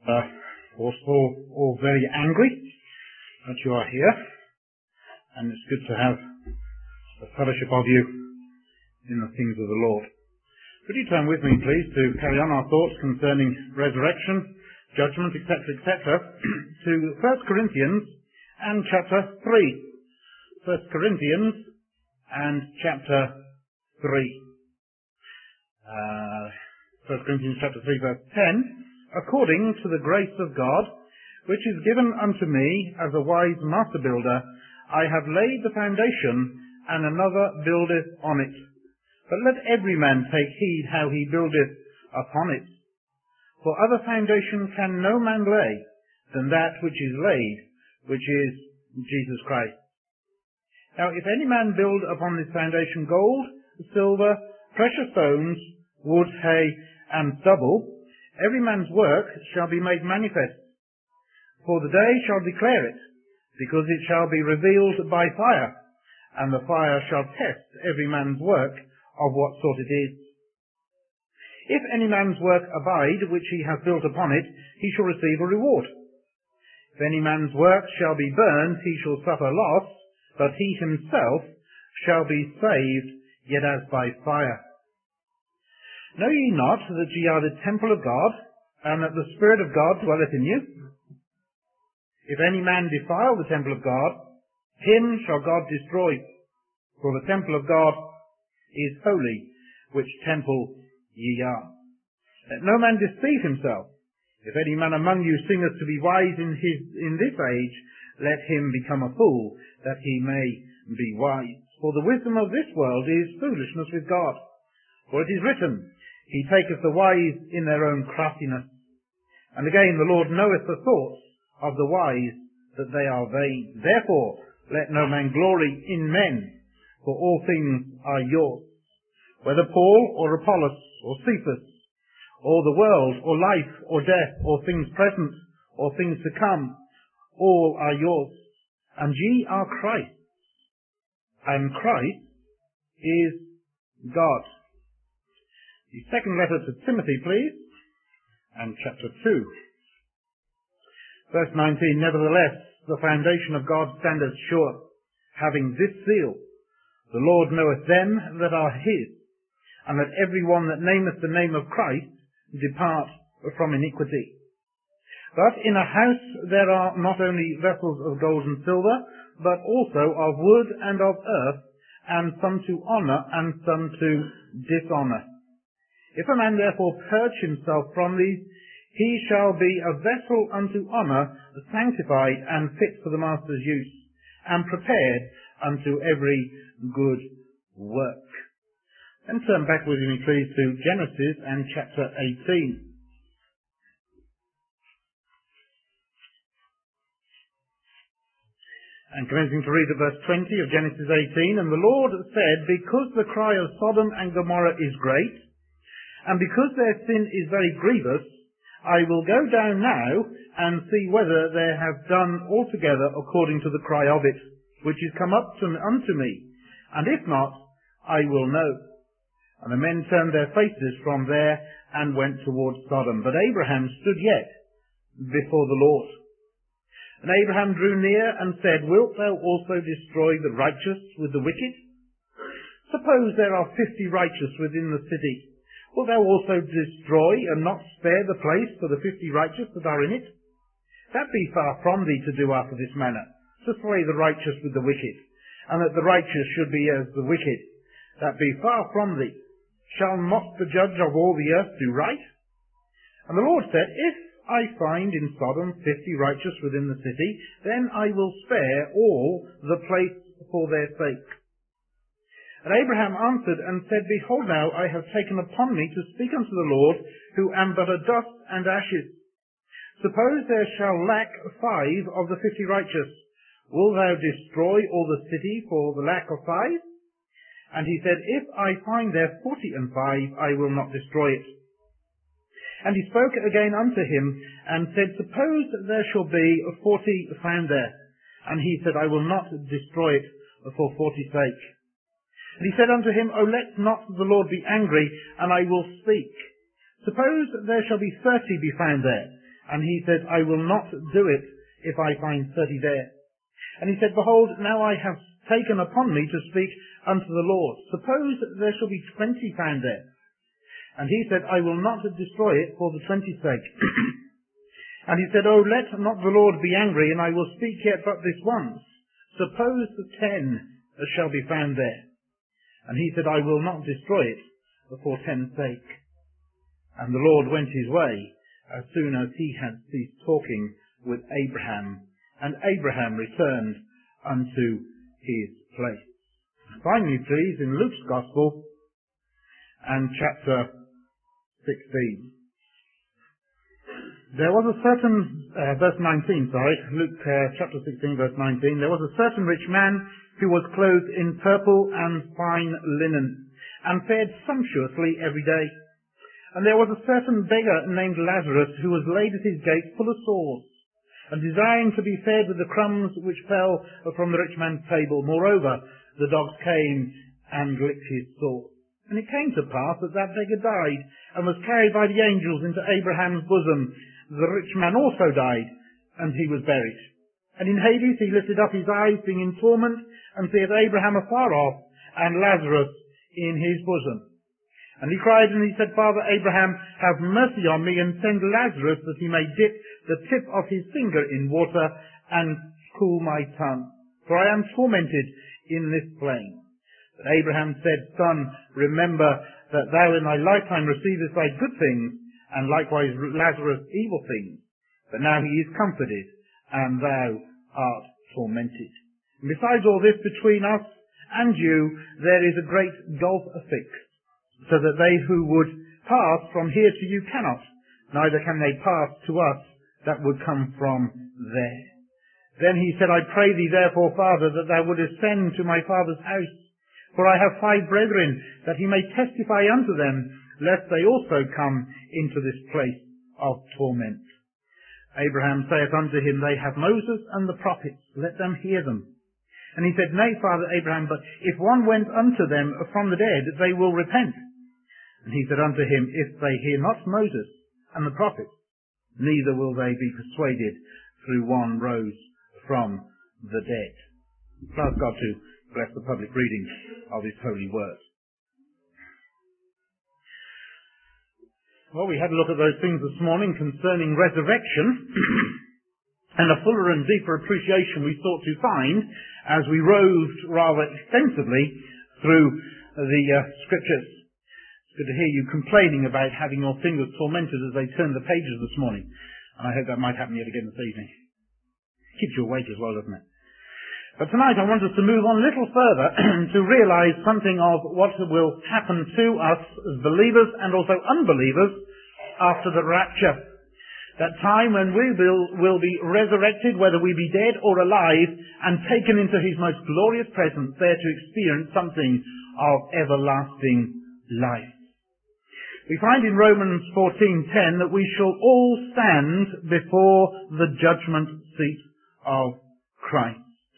all very angry that you are here, and it's good to have a fellowship of you in the things of the Lord. Would you turn with me, please, to carry on our thoughts concerning resurrection, judgment, etc., to 1 Corinthians and chapter 3. 1 Corinthians and chapter 3. 1 Corinthians chapter 3, verse 10. According to the grace of God, which is given unto me as a wise master builder, I have laid the foundation, and another buildeth on it. But let every man take heed how he buildeth upon it. For other foundation can no man lay than that which is laid, which is Jesus Christ. Now if any man build upon this foundation gold, silver, precious stones, wood, hay, and stubble, every man's work shall be made manifest. For the day shall declare it, because it shall be revealed by fire, and the fire shall test every man's work of what sort it is. If any man's work abide, which he hath built upon it, he shall receive a reward. If any man's work shall be burned, he shall suffer loss, but he himself shall be saved, yet as by fire. Know ye not that ye are the temple of God, and that the Spirit of God dwelleth in you? If any man defile the temple of God, him shall God destroy. For the temple of God is holy, which temple ye are. Let no man deceive himself. If any man among you singeth to be wise in this age, let him become a fool, that he may be wise. For the wisdom of this world is foolishness with God. For it is written, He taketh the wise in their own craftiness. And again, the Lord knoweth the thoughts of the wise, that they are vain. Therefore, let no man glory in men, for all things are yours. Whether Paul, or Apollos, or Cephas, or the world, or life, or death, or things present, or things to come, all are yours. And ye are Christ, and Christ is God. The second letter to Timothy, please, and chapter 2. Verse 19, Nevertheless, the foundation of God standeth sure, having this seal, The Lord knoweth them that are his, and that every one that nameth the name of Christ depart from iniquity. But in a house there are not only vessels of gold and silver, but also of wood and of earth, and some to honour and some to dishonour. If a man therefore purge himself from these, he shall be a vessel unto honour, sanctified and fit for the master's use, and prepared unto every good work. Then turn back with me, please, to Genesis and chapter 18. And commencing to read at verse 20 of Genesis 18, And the Lord said, Because the cry of Sodom and Gomorrah is great, and because their sin is very grievous, I will go down now and see whether they have done altogether according to the cry of it, which is come up unto me. And if not, I will know. And the men turned their faces from there and went towards Sodom. But Abraham stood yet before the Lord. And Abraham drew near and said, Wilt thou also destroy the righteous with the wicked? Suppose there are 50 righteous within the city. Wilt thou also destroy and not spare the place for the 50 righteous that are in it? That be far from thee to do after this manner, to slay the righteous with the wicked, and that the righteous should be as the wicked. That be far from thee. Shall not the judge of all the earth do right? And the Lord said, If I find in Sodom 50 righteous within the city, then I will spare all the place for their sake. And Abraham answered and said, Behold now, I have taken upon me to speak unto the Lord, who am but a dust and ashes. Suppose there shall lack 5 of the 50 righteous. Wilt thou destroy all the city for the lack of 5? And he said, If I find there 40 and 5, I will not destroy it. And he spoke again unto him, and said, Suppose there shall be 40 found there. And he said, I will not destroy it for 40's sake. And he said unto him, O let not the Lord be angry, and I will speak. Suppose there shall be 30 be found there. And he said, I will not do it if I find 30 there. And he said, behold, now I have taken upon me to speak unto the Lord. Suppose there shall be 20 found there. And he said, I will not destroy it for the 20's sake. And he said, Oh, let not the Lord be angry, and I will speak yet but this once. Suppose the 10 shall be found there. And he said, I will not destroy it for 10's sake. And the Lord went his way as soon as he had ceased talking with Abraham. And Abraham returned unto his place. Find me, please, in Luke's Gospel and chapter 16. There was a certain, verse 19, Luke chapter 16, verse 19. There was a certain rich man who was clothed in purple and fine linen, and fared sumptuously every day. And there was a certain beggar named Lazarus, who was laid at his gate full of sores, and desiring to be fed with the crumbs which fell from the rich man's table. Moreover, the dogs came and licked his sores. And it came to pass that that beggar died, and was carried by the angels into Abraham's bosom. The rich man also died, and he was buried. And in Hades he lifted up his eyes, being in torment, and seeth Abraham afar off, and Lazarus in his bosom. And he cried, and he said, Father Abraham, have mercy on me, and send Lazarus, that he may dip the tip of his finger in water, and cool my tongue. For I am tormented in this flame. But Abraham said, Son, remember that thou in thy lifetime receivest thy good things, and likewise Lazarus evil things. But now he is comforted, and thou art tormented. And besides all this, between us and you there is a great gulf affixed, so that they who would pass from here to you cannot, neither can they pass to us that would come from there. Then he said, I pray thee therefore, Father, that thou wouldest send to my father's house, for I have 5 brethren, that he may testify unto them, lest they also come into this place of torment. Abraham saith unto him, They have Moses and the prophets, let them hear them. And he said, Nay, Father Abraham, but if one went unto them from the dead, they will repent. And he said unto him, If they hear not Moses and the prophets, neither will they be persuaded through one rose from the dead. Ask God to bless the public reading of his holy word. Well, we had a look at those things this morning concerning resurrection, and a fuller and deeper appreciation we sought to find as we roved rather extensively through the Scriptures. It's good to hear you complaining about having your fingers tormented as they turn the pages this morning, and I hope that might happen yet again this evening. Keeps you awake as well, doesn't it? But tonight I want us to move on a little further to realize something of what will happen to us as believers and also unbelievers after the rapture. That time when we will be resurrected, whether we be dead or alive, and taken into his most glorious presence, there to experience something of everlasting life. We find in Romans 14:10 that we shall all stand before the judgment seat of Christ.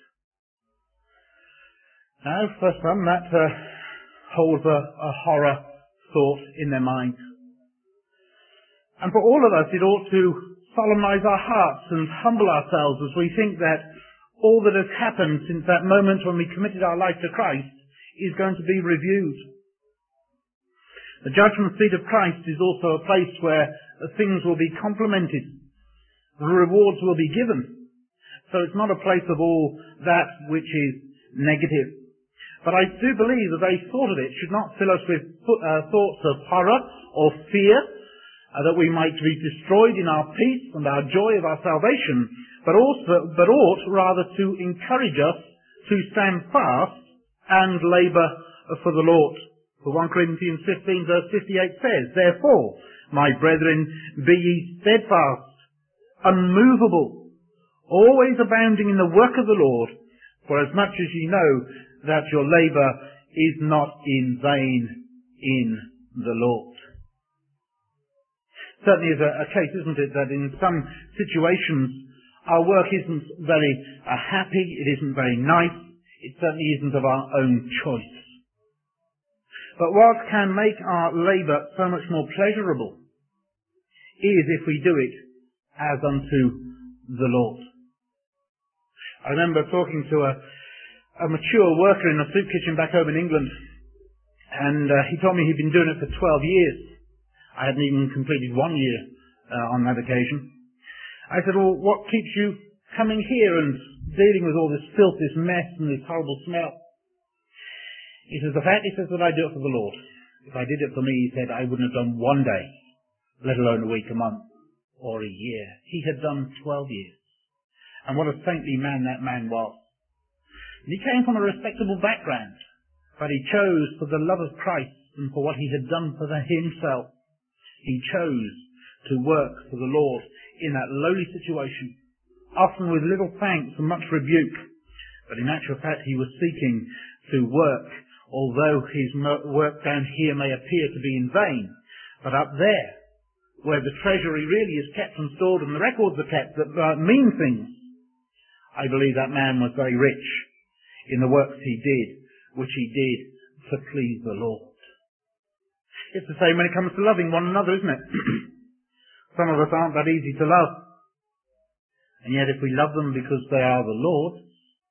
Now, for some, that holds a horror thought in their minds. And for all of us, it ought to solemnize our hearts and humble ourselves as we think that all that has happened since that moment when we committed our life to Christ is going to be reviewed. The judgment seat of Christ is also a place where things will be complimented. Rewards will be given. So it's not a place of all that which is negative. But I do believe that a thought of it should not fill us with thoughts of horror or fear, that we might be destroyed in our peace and our joy of our salvation, but ought rather to encourage us to stand fast and labour for the Lord. For 1 Corinthians 15 verse 58 says, Therefore, my brethren, be ye steadfast, unmovable, always abounding in the work of the Lord, for as much as ye know that your labour is not in vain in the Lord. Certainly is a case, isn't it, that in some situations our work isn't very happy, it isn't very nice, it certainly isn't of our own choice. But what can make our labour so much more pleasurable is if we do it as unto the Lord. I remember talking to a mature worker in a soup kitchen back home in England, and he told me he'd been doing it for 12 years. I hadn't even completed 1 year on that occasion. I said, well, what keeps you coming here and dealing with all this filth, this mess, and this horrible smell? He says, the fact, he says, that I do it for the Lord. If I did it for me, he said, I wouldn't have done 1 day, let alone a week, a month, or a year. He had done 12 years. And what a saintly man that man was. And he came from a respectable background, but he chose for the love of Christ and for what he had done for himself. He chose to work for the Lord in that lowly situation, often with little thanks and much rebuke. But in actual fact, he was seeking to work, although his work down here may appear to be in vain. But up there, where the treasury really is kept and stored and the records are kept that mean things, I believe that man was very rich in the works he did, which he did to please the Lord. It's the same when it comes to loving one another, isn't it? Some of us aren't that easy to love. And yet if we love them because they are the Lord's,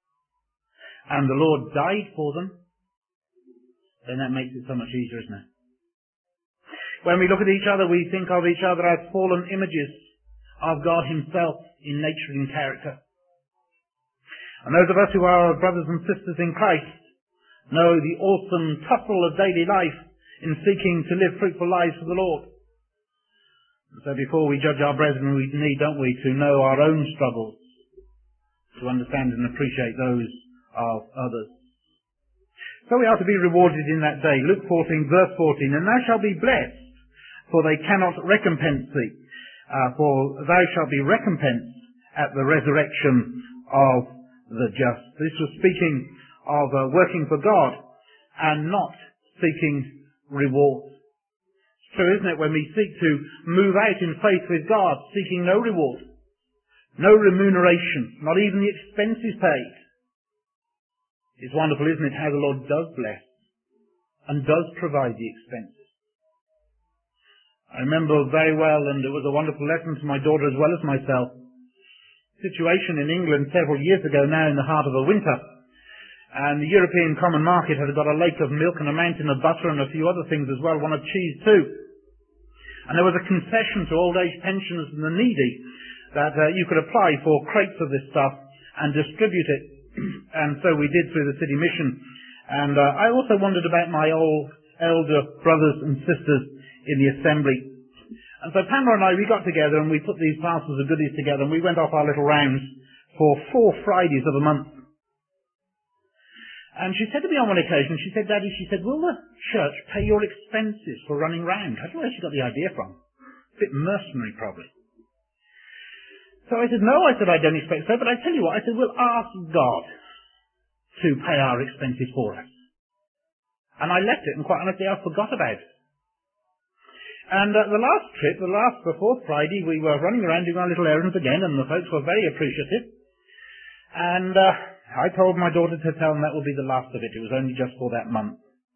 and the Lord died for them, then that makes it so much easier, isn't it? When we look at each other, we think of each other as fallen images of God himself in nature and character. And those of us who are brothers and sisters in Christ know the awesome tussle of daily life in seeking to live fruitful lives for the Lord. So before we judge our brethren, we need, don't we, to know our own struggles, to understand and appreciate those of others. So we are to be rewarded in that day. Luke 14, verse 14, and thou shalt be blessed, for they cannot recompense thee, for thou shalt be recompensed at the resurrection of the just. This was speaking of working for God and not seeking reward. True, isn't it, when we seek to move out in faith with God, seeking no reward, no remuneration, not even the expenses paid. It's wonderful, isn't it, how the Lord does bless and does provide the expenses. I remember very well, and it was a wonderful lesson to my daughter as well as myself, situation in England several years ago now in the heart of a winter. And the European common market had got a lake of milk and a mountain of butter and a few other things as well, one of cheese too. And there was a concession to old age pensioners and the needy that you could apply for crates of this stuff and distribute it. And so we did through the city mission. And I also wondered about my old elder brothers and sisters in the assembly. And so Pamela and I, we got together and we put these parcels of goodies together and we went off our little rounds for 4 Fridays of a month. And she said to me on one occasion, she said, Daddy, she said, will the church pay your expenses for running round? I don't know where she got the idea from. A bit mercenary, probably. So I said, no, I said, I don't expect so, but I tell you what, I said, we'll ask God to pay our expenses for us. And I left it, and quite honestly, I forgot about it. And the last trip, the 4th Friday, we were running around doing our little errands again, and the folks were very appreciative. And I told my daughter to tell them that would be the last of it. It was only just for that month.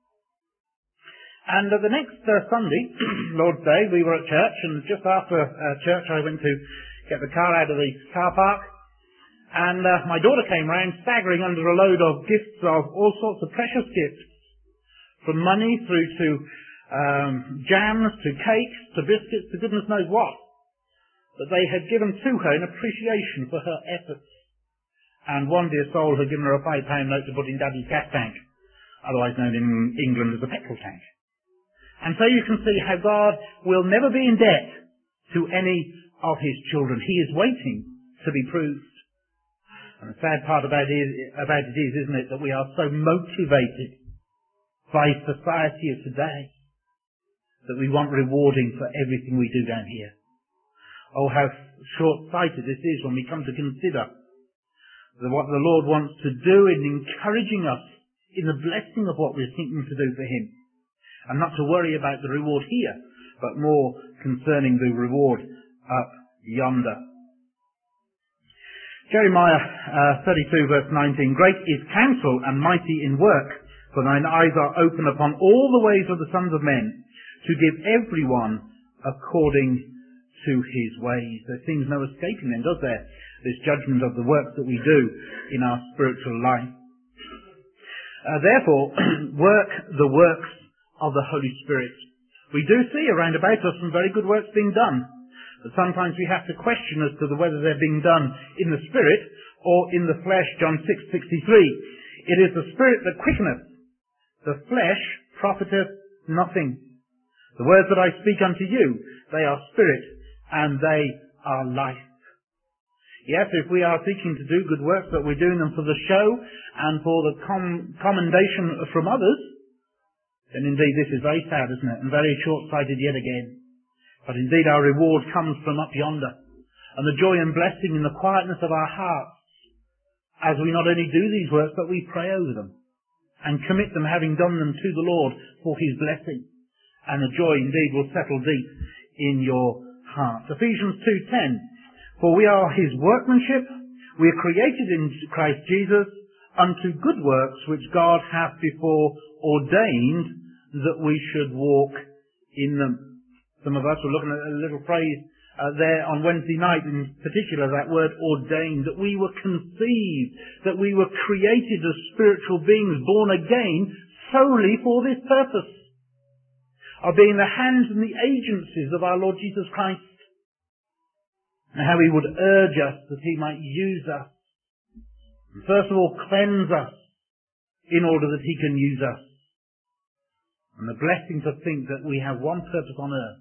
And the next Sunday, Lord's Day, we were at church, and just after church I went to get the car out of the car park, and my daughter came round staggering under a load of gifts of all sorts of precious gifts, from money through to jams, to cakes, to biscuits, to goodness knows what, that they had given to her in appreciation for her efforts. And one dear soul had given her a £5 note to put in Daddy's gas tank, otherwise known in England as a petrol tank. And so you can see how God will never be in debt to any of his children. He is waiting to be proved. And the sad part about it is, isn't it, that we are so motivated by society of today that we want rewarding for everything we do down here. Oh, how short-sighted this is when we come to consider what the Lord wants to do in encouraging us in the blessing of what we're thinking to do for him. And not to worry about the reward here, but more concerning the reward up yonder. Jeremiah 32 verse 19, Great is counsel and mighty in work, for thine eyes are open upon all the ways of the sons of men, to give everyone according to his ways. There seems no escaping them, does there? This judgment of the works that we do in our spiritual life. Therefore, work the works of the Holy Spirit. We do see around about us some very good works being done, but sometimes we have to question as to whether they're being done in the Spirit or in the flesh. John 6:63. It is the Spirit that quickeneth, the flesh profiteth nothing. The words that I speak unto you, they are spirit and they are life. Yes, if we are seeking to do good works, but we're doing them for the show and for the commendation from others, then indeed this is very sad, isn't it? And very short-sighted yet again. But indeed our reward comes from up yonder. And the joy and blessing in the quietness of our hearts, as we not only do these works, but we pray over them and commit them, having done them to the Lord, for his blessing. And the joy indeed will settle deep in your heart. Ephesians 2:10. For we are his workmanship, we are created in Christ Jesus unto good works, which God hath before ordained that we should walk in them. Some of us were looking at a little phrase there on Wednesday night, in particular that word ordained, that we were conceived, that we were created as spiritual beings born again solely for this purpose of being the hands and the agencies of our Lord Jesus Christ, and how he would urge us that he might use us, and first of all cleanse us in order that he can use us. And the blessing to think that we have one purpose on earth,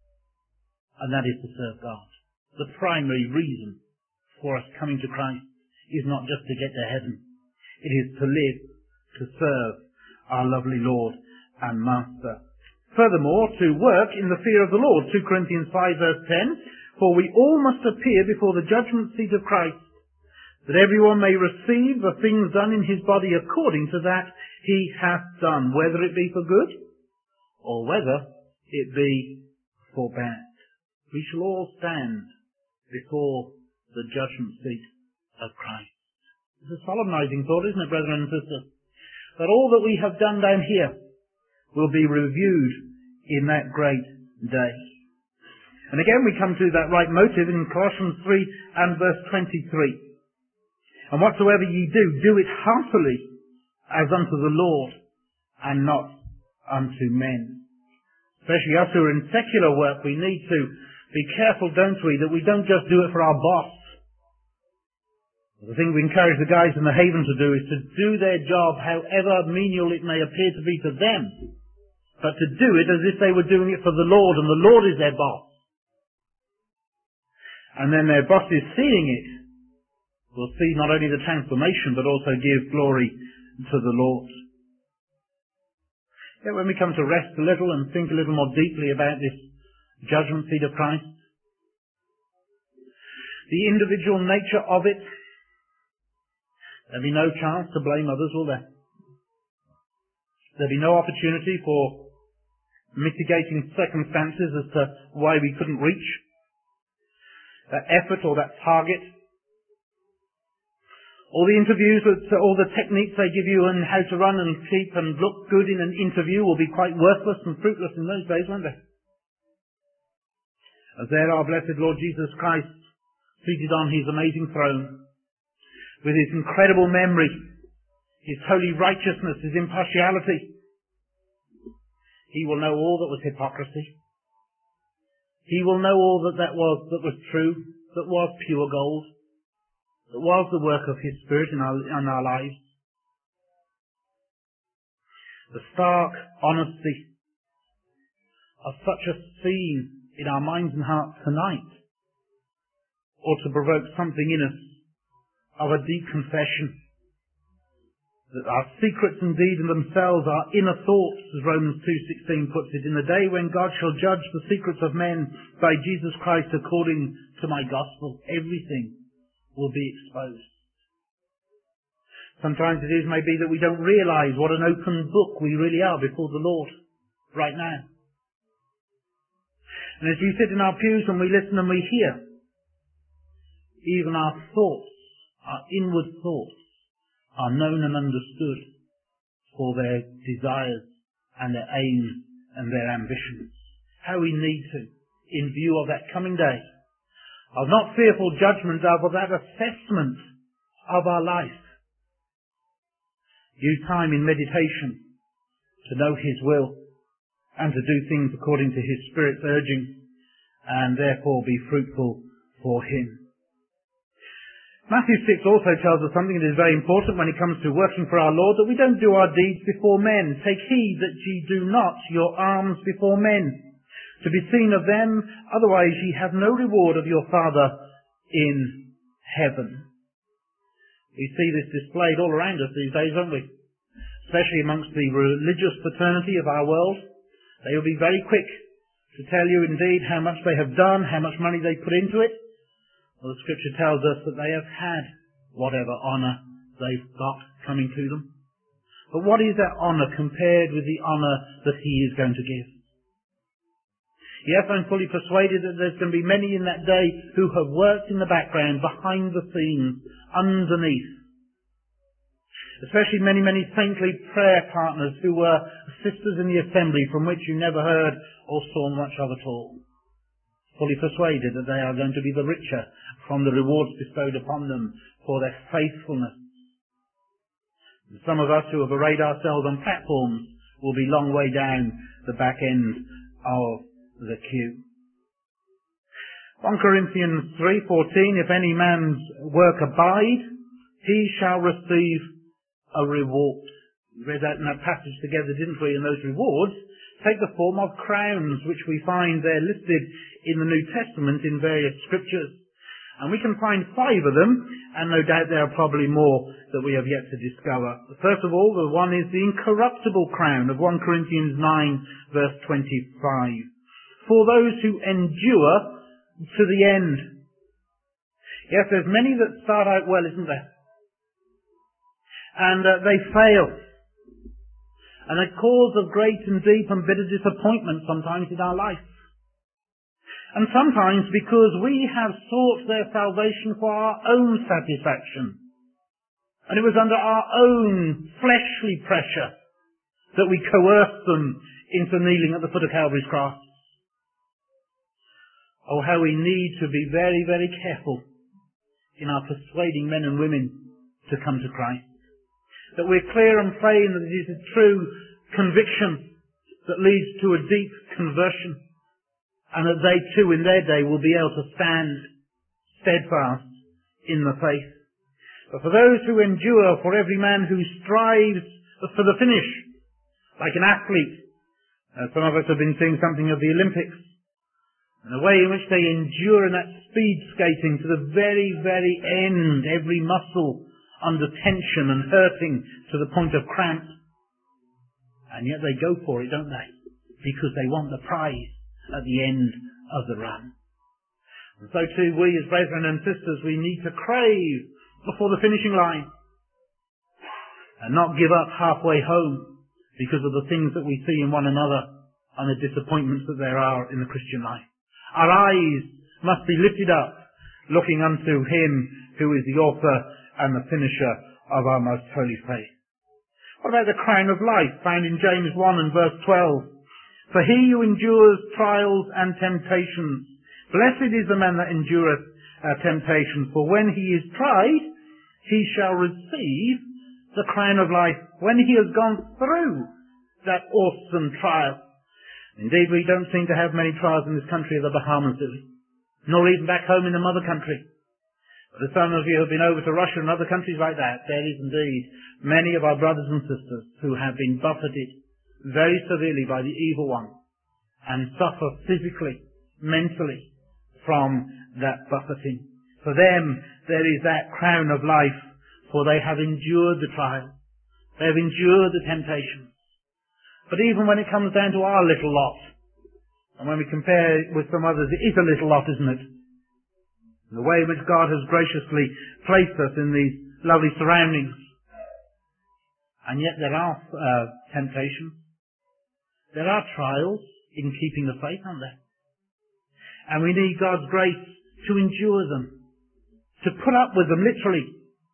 and that is to serve God. The primary reason for us coming to Christ is not just to get to heaven. It is to live, to serve our lovely Lord and Master. Furthermore, to work in the fear of the Lord. 2 Corinthians 5 verse 10. For we all must appear before the judgment seat of Christ, that everyone may receive the things done in his body according to that he hath done, whether it be for good or whether it be for bad. We shall all stand before the judgment seat of Christ. It's a solemnizing thought, isn't it, brethren and sisters? That all that we have done down here will be reviewed in that great day. And again we come to that right motive in Colossians 3 and verse 23. And whatsoever ye do, do it heartily as unto the Lord and not unto men. Especially us who are in secular work, we need to be careful, don't we, that we don't just do it for our boss. The thing we encourage the guys in the Haven to do is to do their job however menial it may appear to be to them, but to do it as if they were doing it for the Lord, and the Lord is their boss. And then their bosses seeing it will see not only the transformation, but also give glory to the Lord. Yet when we come to rest a little and think a little more deeply about this judgment seat of Christ, the individual nature of it, there'll be no chance to blame others, will there? There'll be no opportunity for mitigating circumstances as to why we couldn't reach that effort or that target. All the interviews, all the techniques they give you on how to run and keep and look good in an interview will be quite worthless and fruitless in those days, won't they? As there our blessed Lord Jesus Christ, seated on his amazing throne, with his incredible memory, his holy righteousness, his impartiality, he will know all that was hypocrisy. He will know all that was true, that was pure gold, that was the work of his Spirit in our lives. The stark honesty of such a scene in our minds and hearts tonight ought to provoke something in us of a deep confession that our secrets indeed in themselves are inner thoughts, as Romans 2:16 puts it, in the day when God shall judge the secrets of men by Jesus Christ according to my gospel. Everything will be exposed. Sometimes it is maybe that we don't realize what an open book we really are before the Lord right now. And as we sit in our pews and we listen and we hear, even our thoughts, our inward thoughts, are known and understood for their desires and their aims and their ambitions. How we need to, in view of that coming day, of not fearful judgment, but that assessment of our life. Use time in meditation to know His will and to do things according to His Spirit's urging, and therefore be fruitful for Him. Matthew 6 also tells us something that is very important when it comes to working for our Lord, that we don't do our deeds before men. Take heed that ye do not your alms before men, to be seen of them, otherwise ye have no reward of your Father in heaven. We see this displayed all around us these days, don't we? Especially amongst the religious fraternity of our world. They will be very quick to tell you indeed how much they have done, how much money they put into it. Well, the Scripture tells us that they have had whatever honour they've got coming to them. But what is that honour compared with the honour that He is going to give? Yes, I'm fully persuaded that there's going to be many in that day who have worked in the background, behind the scenes, underneath. Especially many, many saintly prayer partners who were sisters in the assembly from which you never heard or saw much of at all. Fully persuaded that they are going to be the richer from the rewards bestowed upon them for their faithfulness. And some of us who have arrayed ourselves on platforms will be long way down the back end of the queue. 1 Corinthians 3:14, if any man's work abide, he shall receive a reward. We read that in that passage together, didn't we? And those rewards take the form of crowns, which we find there listed in the New Testament in various scriptures. And we can find 5 of them, and no doubt there are probably more that we have yet to discover. First of all, the one is the incorruptible crown of 1 Corinthians 9, verse 25. For those who endure to the end. Yes, there's many that start out well, isn't there? And they fail. And a cause of great and deep and bitter disappointment sometimes in our life. And sometimes because we have sought their salvation for our own satisfaction. And it was under our own fleshly pressure that we coerced them into kneeling at the foot of Calvary's cross. Oh, how we need to be very, very careful in our persuading men and women to come to Christ. That we're clear and plain that it is a true conviction that leads to a deep conversion, and that they too in their day will be able to stand steadfast in the faith. But for those who endure, for every man who strives for the finish, like an athlete, some of us have been seeing something of the Olympics, and the way in which they endure in that speed skating to the very, very end, every muscle under tension and hurting to the point of cramp. And yet they go for it, don't they? Because they want the prize at the end of the run. And so too we as brethren and sisters, we need to crave before the finishing line and not give up halfway home because of the things that we see in one another and the disappointments that there are in the Christian life. Our eyes must be lifted up, looking unto Him who is the author and the finisher of our most holy faith. What about the crown of life found in James 1 and verse 12? For he who endures trials and temptations, blessed is the man that endureth temptation, for when he is tried, he shall receive the crown of life when he has gone through that awesome trial. Indeed, we don't seem to have many trials in this country of the Bahamas, do we? Nor even back home in the mother country. But as some of you have been over to Russia and other countries like that, there is indeed many of our brothers and sisters who have been buffeted very severely by the evil one and suffer physically, mentally from that buffeting. For them, there is that crown of life, for they have endured the trial. They have endured the temptation. But even when it comes down to our little lot, and when we compare it with some others, it is a little lot, isn't it? The way in which God has graciously placed us in these lovely surroundings. And yet there are temptations. There are trials in keeping the faith, aren't there? And we need God's grace to endure them, to put up with them literally,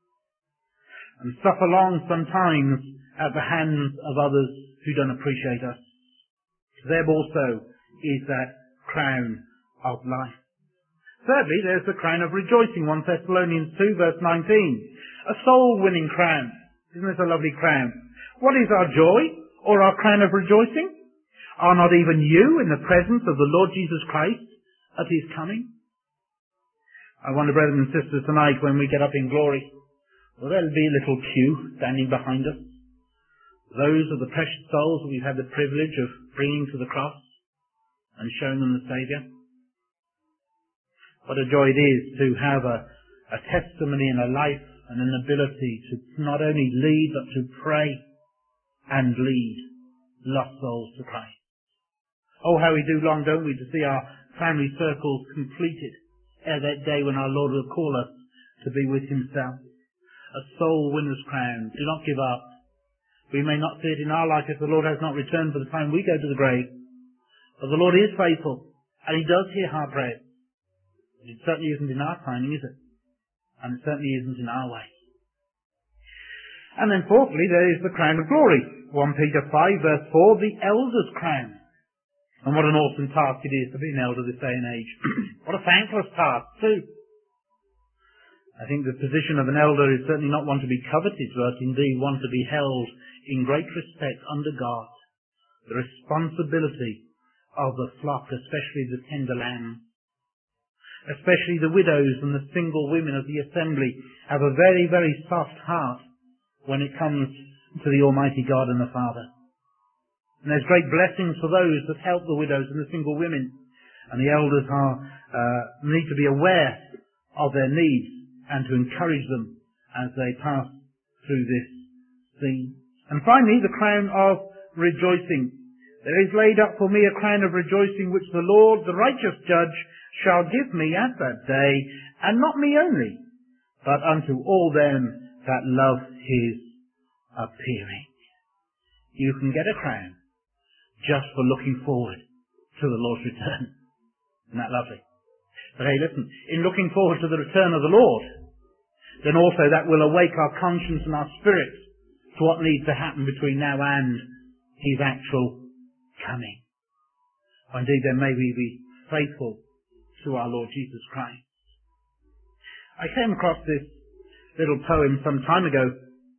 and suffer long sometimes at the hands of others who don't appreciate us. There also is that crown of life. Thirdly, there's the crown of rejoicing, 1 Thessalonians 2 verse 19. A soul-winning crown. Isn't this a lovely crown? What is our joy or our crown of rejoicing? Are not even you in the presence of the Lord Jesus Christ at his coming? I wonder, brethren and sisters, tonight when we get up in glory, will there be a little queue standing behind us? Those are the precious souls that we've had the privilege of bringing to the cross and showing them the Saviour. What a joy it is to have a testimony and a life and an ability to not only lead but to pray and lead lost souls to Christ. Oh, how we do long, don't we, to see our family circles completed ere that day when our Lord will call us to be with himself. A soul winner's crown. Do not give up. We may not see it in our life if the Lord has not returned by the time we go to the grave. But the Lord is faithful, and he does hear our prayers. It certainly isn't in our timing, is it? And it certainly isn't in our way. And then fourthly, there is the crown of glory. 1 Peter 5 verse 4, the elder's crown. And what an awesome task it is to be an elder this day and age. What a thankless task, too. I think the position of an elder is certainly not one to be coveted, but indeed one to be held in great respect under God. The responsibility of the flock, especially the tender lambs, especially the widows and the single women of the assembly, have a very, very soft heart when it comes to the Almighty God and the Father. And there's great blessings for those that help the widows and the single women. And the elders need to be aware of their needs and to encourage them as they pass through this scene. And finally, the crown of rejoicing. There is laid up for me a crown of rejoicing which the Lord, the righteous judge, shall give me at that day, and not me only, but unto all them that love his appearing. You can get a crown just for looking forward to the Lord's return. Isn't that lovely? But hey, listen, in looking forward to the return of the Lord, then also that will awake our conscience and our spirit to what needs to happen between now and his actual coming. Indeed, then may we be faithful to our Lord Jesus Christ. I came across this little poem some time ago.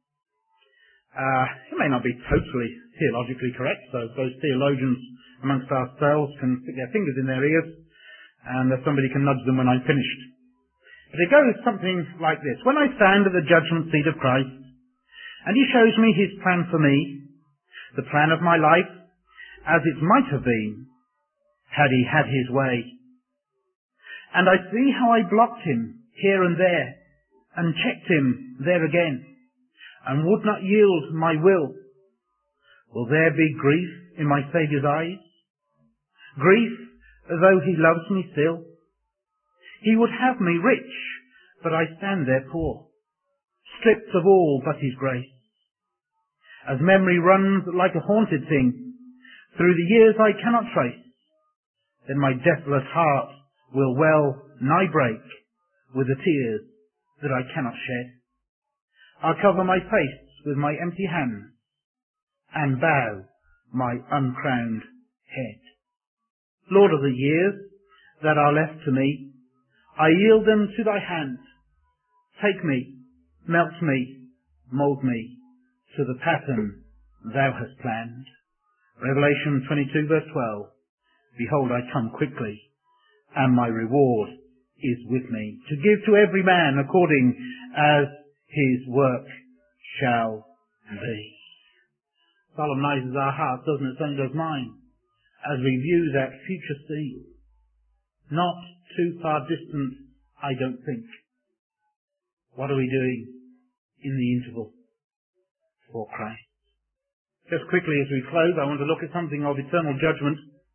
It may not be totally theologically correct, so those theologians amongst ourselves can stick their fingers in their ears and somebody can nudge them when I'm finished. But it goes something like this. When I stand at the judgment seat of Christ and he shows me his plan for me, the plan of my life as it might have been had he had his way, and I see how I blocked him here and there and checked him there again and would not yield my will there be grief in my Saviour's eyes? Grief as though he loves me still? He would have me rich, but I stand there poor, stripped of all but his grace. As memory runs like a haunted thing through the years I cannot trace, then my desolate heart will well nigh break with the tears that I cannot shed. I'll cover my face with my empty hands and bow my uncrowned head. Lord of the years that are left to me, I yield them to thy hand. Take me, melt me, mould me to the pattern thou hast planned. Revelation 22 verse 12. Behold, I come quickly, and my reward is with me, to give to every man according as his work shall be. Solemnizes our hearts, doesn't it? So does mine, as we view that future scene. Not too far distant, I don't think. What are we doing in the interval for Christ? Just quickly as we close, I want to look at something of eternal judgment,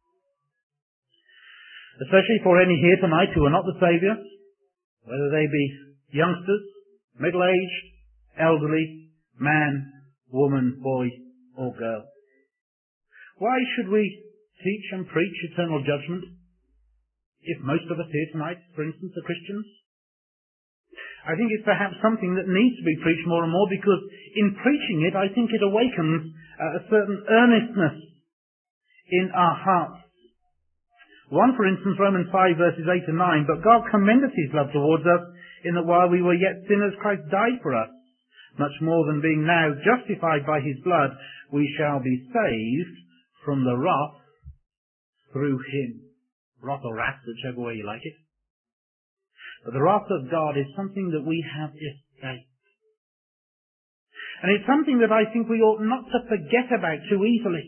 especially for any here tonight who are not the Saviour, whether they be youngsters, middle-aged, elderly, man, woman, boy, or girl. Why should we teach and preach eternal judgment if most of us here tonight, for instance, are Christians? I think it's perhaps something that needs to be preached more and more, because in preaching it, I think it awakens a certain earnestness in our hearts. One, for instance, Romans 5 verses 8 and 9, but God commendeth his love towards us, in that while we were yet sinners, Christ died for us. Much more than being now justified by his blood, we shall be saved from the wrath through him. Wrath or wrath, whichever way you like it. But the wrath of God is something that we have escaped. And it's something that I think we ought not to forget about too easily.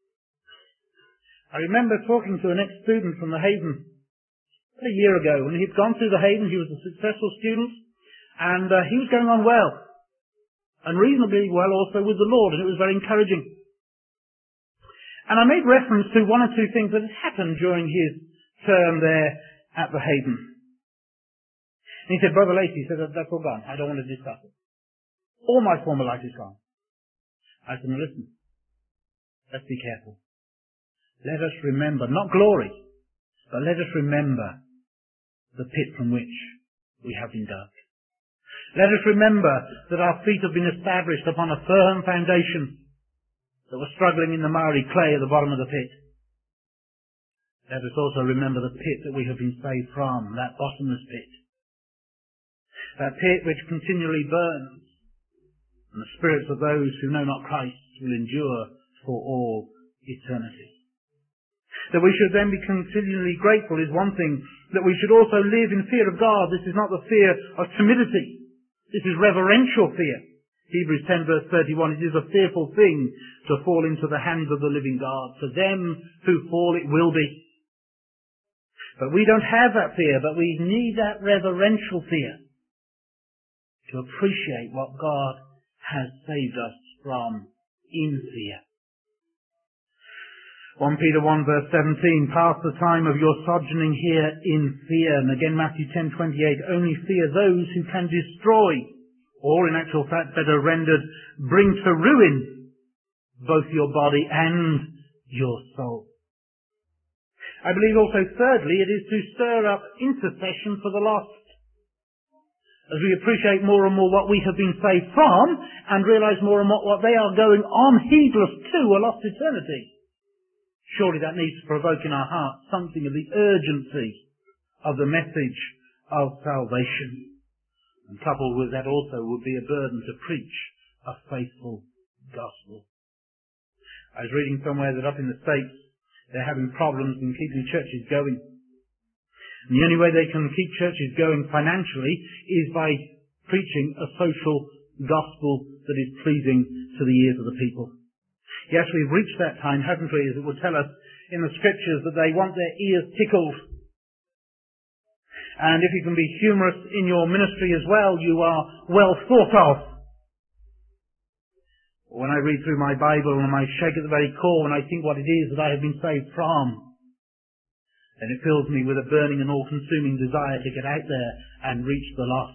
I remember talking to an ex-student from the Haven a year ago, and he'd gone through the Haven. He was a successful student, and he was going on well, and reasonably well also with the Lord, and it was very encouraging. And I made reference to one or two things that had happened during his term there at the Haven. And he said, Brother Lacey, he said, that's all gone. I don't want to discuss it. All my former life is gone. I said, now listen, let's be careful. Let us remember, not glory, but let us remember the pit from which we have been dug. Let us remember that our feet have been established upon a firm foundation, that we're struggling in the miry clay at the bottom of the pit. Let us also remember the pit that we have been saved from, that bottomless pit. That pit which continually burns, and the spirits of those who know not Christ will endure for all eternity. That we should then be continually grateful is one thing. That we should also live in fear of God. This is not the fear of timidity. This is reverential fear. Hebrews 10 verse 31, it is a fearful thing to fall into the hands of the living God. For them who fall it will be. But we don't have that fear, but we need that reverential fear to appreciate what God has saved us from in fear. 1 Peter 1 verse 17, pass the time of your sojourning here in fear. And again Matthew 10:28, only fear those who can destroy, or in actual fact better rendered, bring to ruin both your body and your soul. I believe also thirdly it is to stir up intercession for the lost. As we appreciate more and more what we have been saved from, and realise more and more what they are going on heedless to a lost eternity. Surely that needs to provoke in our hearts something of the urgency of the message of salvation. And coupled with that also would be a burden to preach a faithful gospel. I was reading somewhere that up in the States they're having problems in keeping churches going. And the only way they can keep churches going financially is by preaching a social gospel that is pleasing to the ears of the people. Yes, we've reached that time, haven't we, as it would tell us in the scriptures that they want their ears tickled. And if you can be humorous in your ministry as well, you are well thought of. When I read through my Bible and I shake at the very core and I think what it is that I have been saved from, then it fills me with a burning and all-consuming desire to get out there and reach the lost.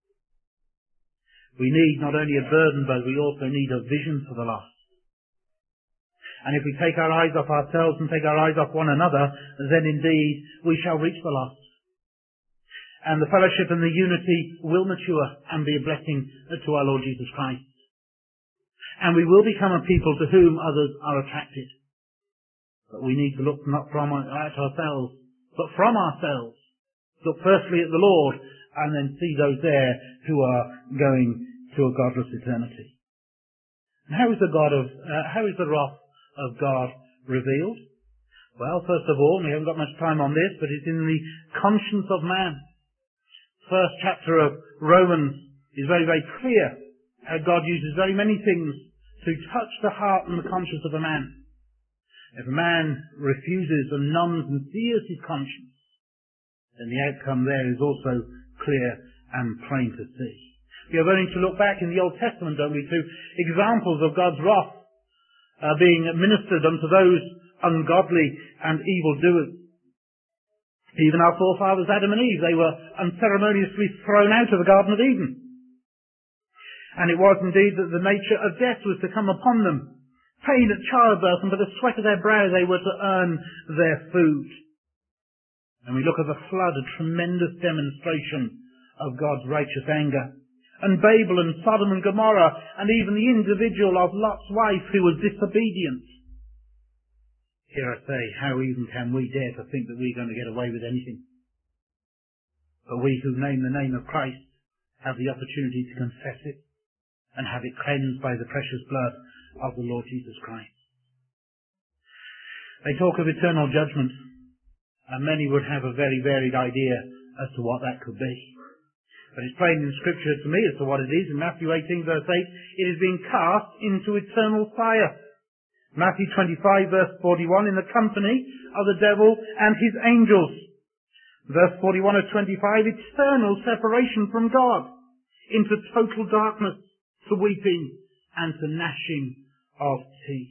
We need not only a burden, but we also need a vision for the lost. And if we take our eyes off ourselves and take our eyes off one another, then indeed we shall reach the lost. And the fellowship and the unity will mature and be a blessing to our Lord Jesus Christ. And we will become a people to whom others are attracted. But we need to look not from at ourselves, but from ourselves. Look firstly at the Lord, and then see those there who are going to a godless eternity. And how is the wrath of God revealed? Well, first of all, we haven't got much time on this, but it's in the conscience of man. First chapter of Romans is very, very clear how God uses very many things to touch the heart and the conscience of a man. If a man refuses and numbs and sears his conscience, then the outcome there is also clear and plain to see. We are going to look back in the Old Testament, don't we, to examples of God's wrath being administered unto those ungodly and evil doers. Even our forefathers Adam and Eve, they were unceremoniously thrown out of the Garden of Eden. And it was indeed that the nature of death was to come upon them. Pain at childbirth, and by the sweat of their brow they were to earn their food. And we look at the flood, a tremendous demonstration of God's righteous anger. And Babel and Sodom and Gomorrah, and even the individual of Lot's wife who was disobedient. Here I say, how even can we dare to think that we're going to get away with anything? But we who name the name of Christ have the opportunity to confess it and have it cleansed by the precious blood of the Lord Jesus Christ. They talk of eternal judgment, and many would have a very varied idea as to what that could be. But it's plain in Scripture to me as to what it is. In Matthew 18 verse 8, it is being cast into eternal fire. Matthew 25 verse 41, in the company of the devil and his angels. Verse 41 of 25, eternal separation from God, into total darkness, to weeping and to gnashing of teeth.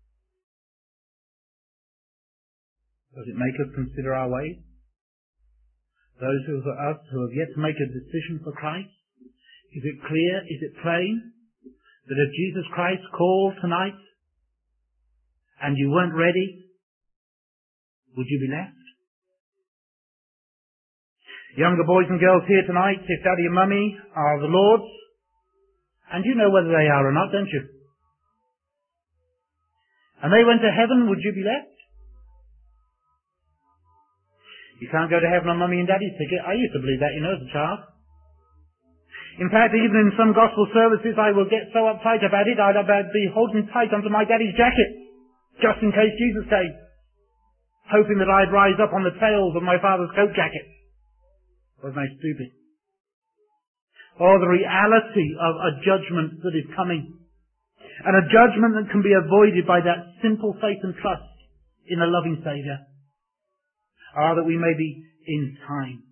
Does it make us consider our ways? Those of us who have yet to make a decision for Christ? Is it clear, is it plain, that if Jesus Christ called tonight and you weren't ready, would you be left? Younger boys and girls here tonight, if Daddy and Mummy are the Lord's, and you know whether they are or not, don't you? And they went to heaven, would you be left? You can't go to heaven on Mummy and Daddy's ticket. I used to believe that, as a child. In fact, even in some gospel services, I will get so uptight about it, I'd be holding tight onto my daddy's jacket, just in case Jesus came, hoping that I'd rise up on the tails of my father's coat jacket. Wasn't I stupid? Or the reality of a judgment that is coming, and a judgment that can be avoided by that simple faith and trust in a loving Saviour. That we may be in time.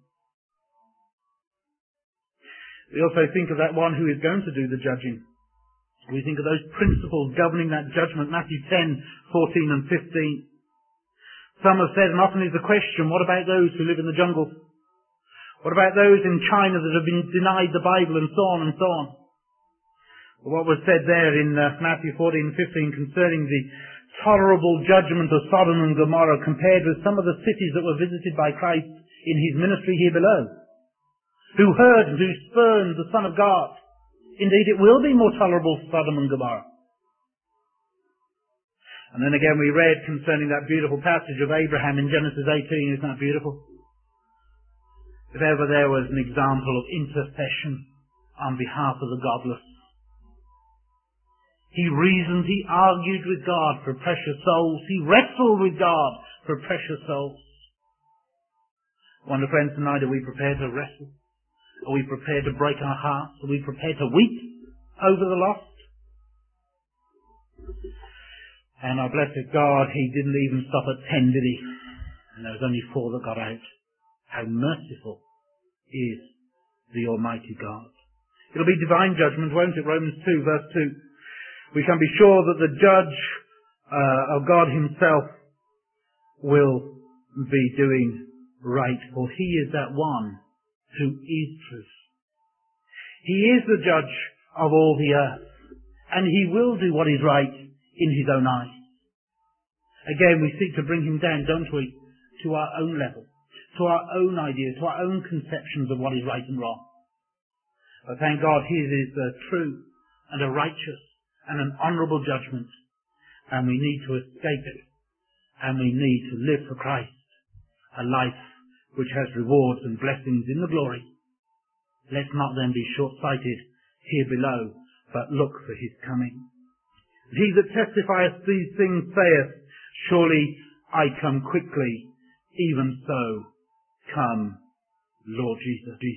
We also think of that one who is going to do the judging. We think of those principles governing that judgment, Matthew 10, 14 and 15. Some have said, and often is the question, what about those who live in the jungle? What about those in China that have been denied the Bible, and so on and so on? Well, what was said there in Matthew 14 and 15 concerning the tolerable judgment of Sodom and Gomorrah compared with some of the cities that were visited by Christ in his ministry here below, who heard and who spurned the Son of God. Indeed, it will be more tolerable for Sodom and Gomorrah. And then again we read concerning that beautiful passage of Abraham in Genesis 18. Isn't that beautiful? If ever there was an example of intercession on behalf of the godless, he reasoned, he argued with God for precious souls. He wrestled with God for precious souls. I wonder, friends, tonight, are we prepared to wrestle? Are we prepared to break our hearts? Are we prepared to weep over the lost? And our blessed God, he didn't even stop at 10, did he? And there was only 4 that got out. How merciful is the Almighty God. It'll be divine judgment, won't it? Romans 2, verse 2. We can be sure that the judge of God himself will be doing right, for he is that one who is truth. He is the judge of all the earth, and he will do what is right in his own eyes. Again, we seek to bring him down, don't we, to our own level, to our own ideas, to our own conceptions of what is right and wrong. But thank God his is a true and a righteous and an honourable judgment, and we need to escape it, and we need to live for Christ, a life which has rewards and blessings in the glory. Let's not then be short-sighted here below, but look for his coming. He that testifieth these things saith, surely I come quickly, even so come Lord Jesus.